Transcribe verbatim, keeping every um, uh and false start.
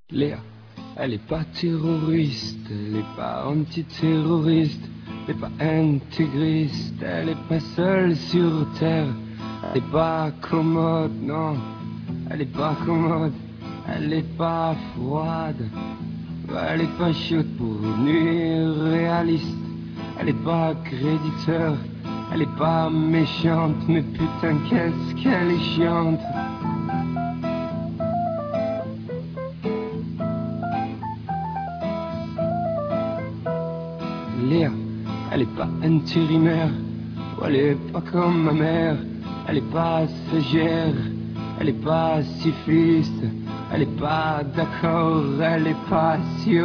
Léa, elle est pas terroriste, elle est pas antiterroriste, elle est pas intégriste, elle est pas seule sur terre, elle est pas commode, non, elle est pas commode, elle est pas froide, elle est pas chaude pour nuire réaliste, elle est pas créditeur, elle est pas méchante, mais putain qu'est-ce qu'elle est chiante. Léa, elle est pas intérimaire, ou elle est pas comme ma mère, elle est pas stagiaire, elle est pas syphiliste, elle est pas d'accord, elle est pas si